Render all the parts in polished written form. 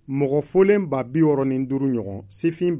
mɔgɔ folen 65 ɲɔgɔn sifin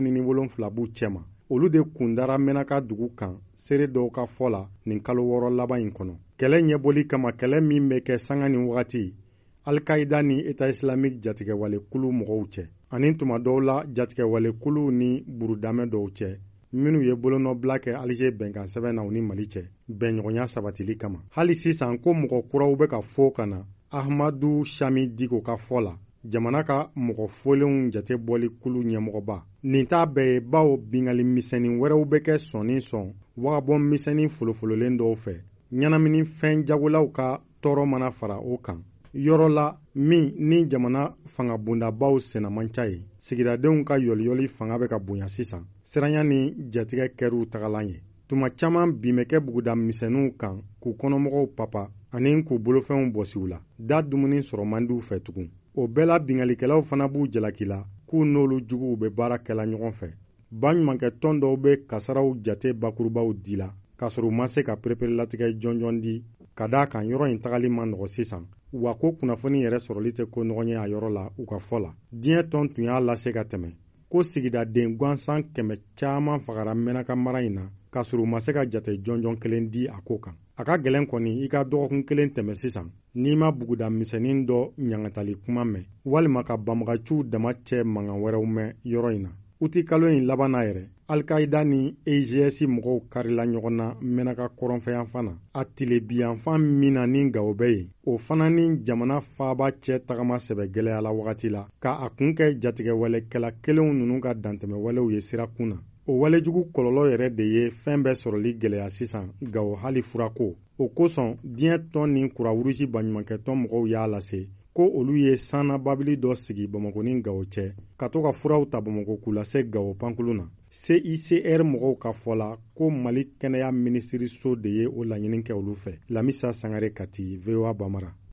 47 b'u cɛma. Olu de kundara Menaka dugu kan seere dɔw ka fɔ la nin kalo 6 laban in kɔnɔ. Kɛlɛ ɲɛbɔli kama kɛlɛ min bɛ kɛ sanga ni wagati Al-Qaïda ni État islamique jatigɛwalekulu mɔgɔw cɛ ani tuma dɔw la jatigɛwalekulu ni burudamɛ dɔw cɛ minnu ye bolonɔbila kɛ Alger bɛnkan sɛbɛn na u ni Mali cɛ bɛnɲɔgɔnya sabatili kama. Hali sisan ko mɔgɔ kuraw bɛ ka fɔ ka na Ahmadu Chami Diko ka fɔ la jamana ka mɔgɔ folenw jate bɔli kulu ɲɛmɔgɔba. Nin t'a bɛɛ ye bawo bingali misɛnnin wɛrɛw bɛ kɛ sɔnni sɔn wagabɔn misɛnnin folofololen dɔw fɛ. Ɲanamini fɛn jagolaw ka tɔɔrɔ mana fara o kan. Yɔrɔ la min ni jamana fangabondabaw senna man ca ye. Sigidadenw ka yɔliyɔli fanga bɛ ka bonya sisan. Siranya ni jatigɛ kɛr'u tagalan ye. Tuma caman bin bɛ kɛ buguda misɛnninw kan k'u kɔnɔmɔgɔw papa ani k'u bolofɛnw bɔsiw la. Da dumuni sɔrɔ man di'u fɛ tugun. O bɛɛ la bingalikɛlaw fana b'u jalaki la k'u n'olu juguw bɛ baara kɛla ɲɔgɔn fɛ. Baɲumankɛ tɔn dɔw bɛ kasaraw jate bakurubaw di la k'a sɔrɔ u ma se ka pereperelatigɛ jɔnjɔn di ka d'a kan yɔrɔ in tagali man nɔgɔ sisan. Wa ko kunnafoni yɛrɛ sɔrɔli tɛ ko nɔgɔn ye a yɔrɔ la u ka fɔ la. Diɲɛ tɔn tun y'a lase ka tɛmɛ ko sigidaden gansan 100 caman fagara Menaka mara in na k'a sɔrɔ u ma se ka jate jɔnjɔn kelen di a ko kan. A ka gɛlɛn kɔni i ka dɔgɔkun kelen tɛmɛ sisan n'i ma buguda misɛnnin dɔ ɲangatali kuma mɛn walima ka banbagaciw dama cɛ mankan wɛrɛw mɛn yɔrɔ in na. Uti kalo in laban na yɛrɛ Al-Qaïda ni EGS mɔgɔw karila ɲɔgɔn na Menaka kɔrɔnfɛyan fana a tilebiyanfan min na ni Gao bɛ yen o fana ni jamana faaba cɛ tagama sɛbɛ gɛlɛya la wagati la ka a kun kɛ jatigɛwalekɛla kelenw ninnu ka dantɛmɛwalew ye sirakun na. O walejugu kɔlɔlɔ yɛrɛ de ye fɛn bɛɛ sɔrɔli gɛlɛya sisan Gao hali furako. O kosɔn diɲɛ tɔn ni Kurarusi baɲumankɛtɔn mɔgɔw y'a lase ko olu ye sanna babili dɔ sigi Bamako ni Gao cɛ ka to ka furaw ta Bamako k'u lase Gao pankulu na. CICR mɔgɔw ka fɔ la ko Mali kɛnɛya minisiriso de ye o laɲini kɛ olu fɛ. Lamisa Sangare Kati, VOA Bamara.